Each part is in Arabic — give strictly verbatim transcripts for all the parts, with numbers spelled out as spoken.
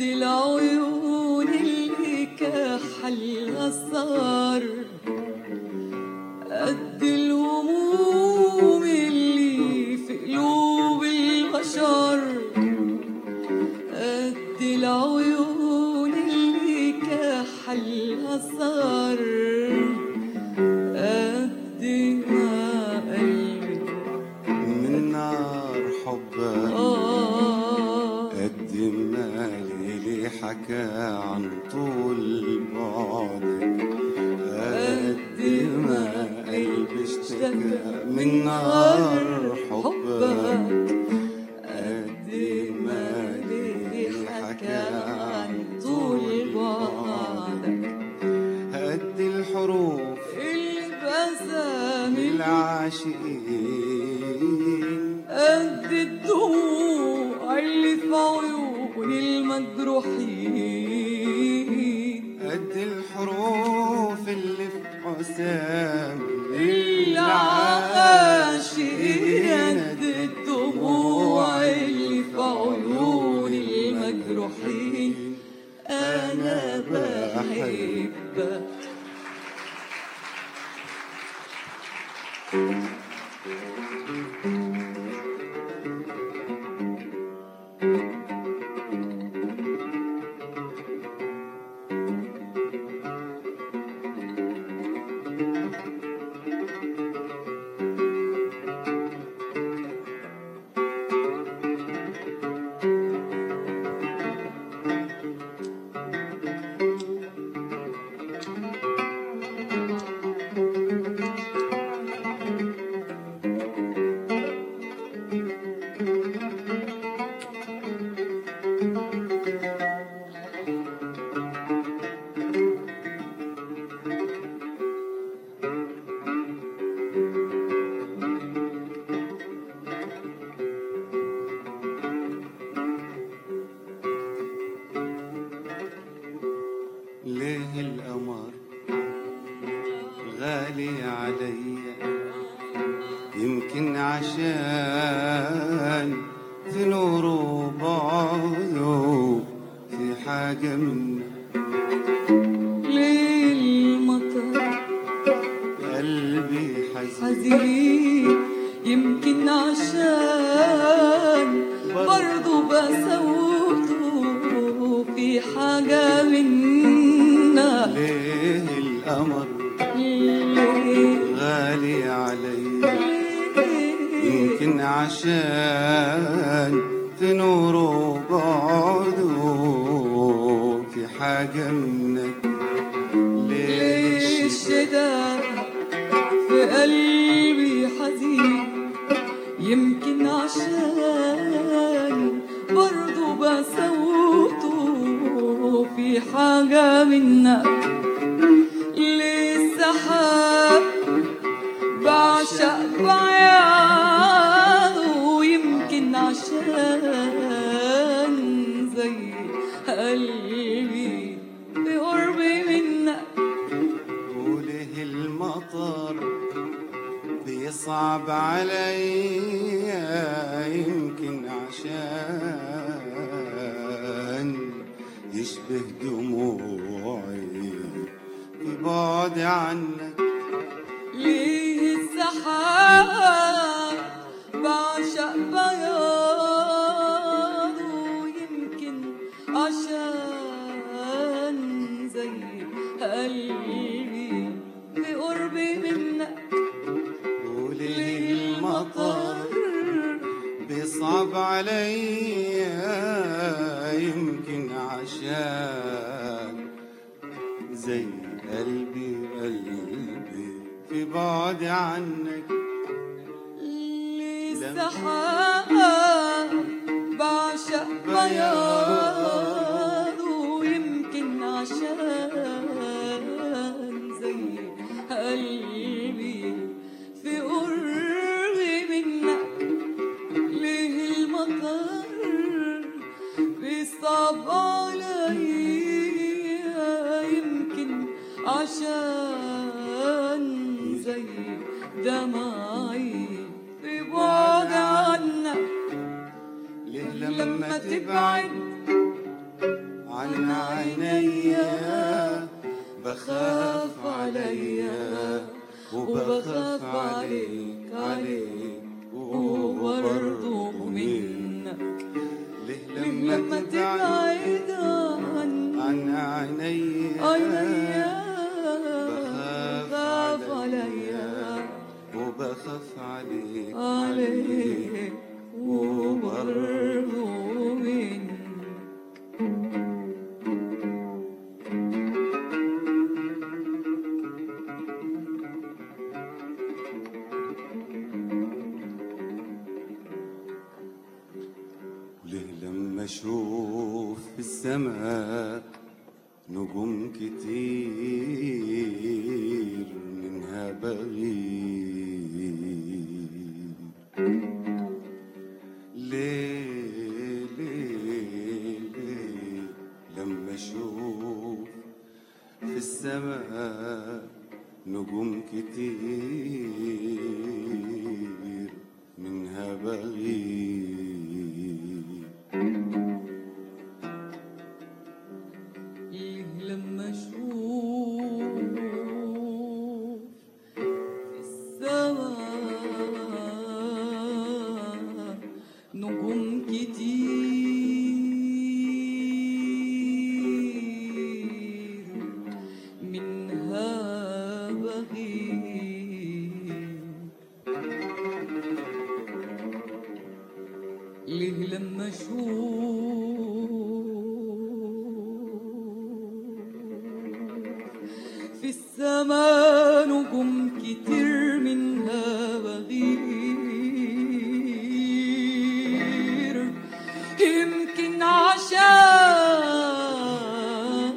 قد العيون اللي كحلها صار، قد الهموم اللي في قلوب البشر، قد العيون اللي كحلها صار، قد ما قلبي من نار حبك، قد ما ليلي حكى عن طول بعدك، قد ما قلبي اشتكى من نار حبك، قد ما ليلي حكى عن طول بعدك، قد الحروف البسام العاشقين، قد الدموع اللي في عيون المجروحين، قد الحروف اللي في حسام العاشقين، قد الدموع اللي في عيون المجروحين. أنا بحبك. ليه القمر غالي عليا؟ يمكن عشان في نور وبعده في حاجة منه. ليه المطر قلبي حزين حزين؟ يمكن عشان برضو بسوته في حاجة منا. ليه القمر غالي عليا؟ يمكن عشان في نور وبعده في حاجة منك. ليه الشتاء في قلبي حزين؟ يمكن عشان برضو بسوته في حاجة منك. ليه السحاب بعشق بعياده؟ يمكن عشان زي قلبي بقربي منك. وليه المطر بيصعب عليا؟ يمكن عشان يشبه دموعي في بعد عنك. ليه السحاب بعشق بياضه؟ يمكن عشان زي قلبي بقربي منك. وليه المطر بيصعب عليا؟ يمكن عشان زي قلبي قلبي في بعد عنك. ليه السحاب بعشق بياضه؟ يمكن عشان زي قلبي في قربي منك. ليه المطر بيصعب عليا؟ يمكن عشان زي دمعي في بعد عنك. ليه لما تبعد عن عينيا بخاف عليا وبخاف عليك عليك وبرضه منك ليه لما لما تبعد تبعد عني عن عينيا عينيا بخاف بخاف عليا وبخاف عليك عليك وبرضه منك وليه لما اشوف في السماء نجوم كتير منها بغير ليه ليه ليه لما اشوف في السماء نجوم كتير منها بغير ليه لما اشوف في السماء نجوم كتير منها بغير ليه لما اشوف في السماء نجوم كتير منها بغير يمكن عشان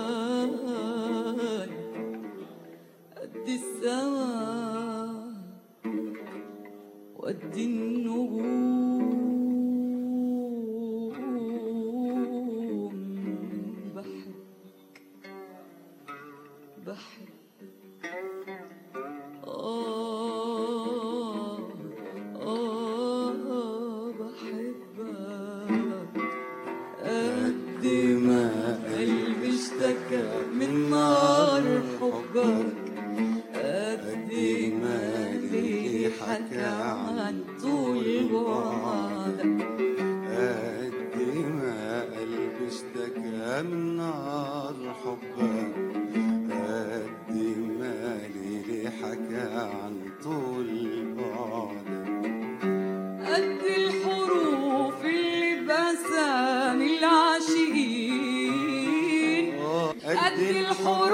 قد السماء وقد النجوم بحبك بحبك آه آه بحبك قد ما قلبي اشتكى من نار حبك قد ما ليلي حكى عن طول بعدك قد ما قلبي اشتكى من نار حبك قد ما ليلي حكى عن طول بعدك قد الحروف اللي بسام العاشقين قد الحروف